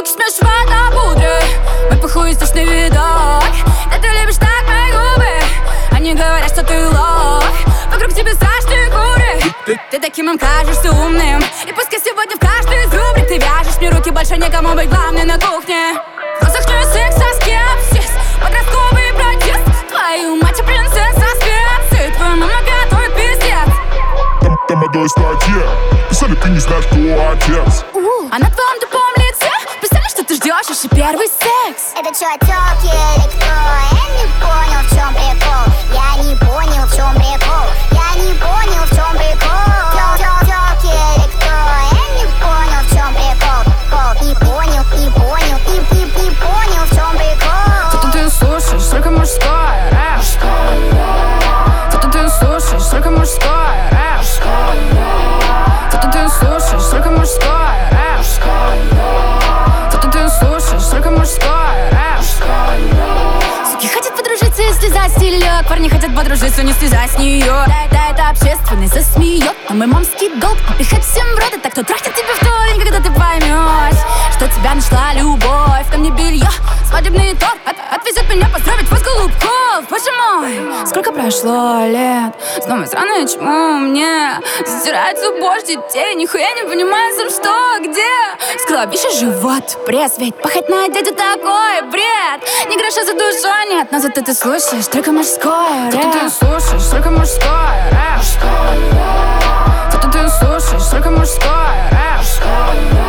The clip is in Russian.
суки смешивают на пудре. Мой похуй страшный видок. Да ты любишь так мои губы. Они говорят, что ты лох. Вокруг тебя страшные куры. Ты таким им кажешься умным. И пускай сегодня в каждой из рубрик ты вяжешь мне руки, больше некому быть главной на кухне. Розыгрыш секса скепсис, подростковый протест. Твою мать и принцесса специи. Твоя мама готовит пиздец. Там одной статье писали, ты не знаешь, кто отец. А на твоем тупом лице писали, что ты ждешь еще первый секс. Это что, тёлки или кто? Я не понял, в чем прикол. Я не понял, в чем прикол. Я не понял, в чем прикол. Тёлки или кто? Я не понял, в чем прикол. Не понял, не понял, не понял, в чем прикол. Что ты слушаешь, только мужское рэп. Что ты слушаешь, только мужское рэп. Что ты слушаешь, только мужское рэп. Что ты слушаешь, только мужское рэп. Суки хотят подружиться и слезать с телег. Парни хотят подружиться, не слезать с нее. Да, это общественность засмеет. Но мой мамский долг напихать всем в рот. Это кто трахнет тебя в тот день, когда ты поймешь, что тебя нашла любовь. Там не белье, свадебный торт отвезет меня поздравить вас, голубков. Боже мой, сколько прошло лет. Снова сраное чмо мне затирает зубож детей. Нихуя не понимаю, сам что, где. Сколобище живот, пресс. Ведь пахать на дядю такой бред. Ни гроша за душой нет. Но зато ты слушаешь только мужское рэп. Зато ты слушаешь только мужское рэп. Зато ты слушаешь только мужское рэп.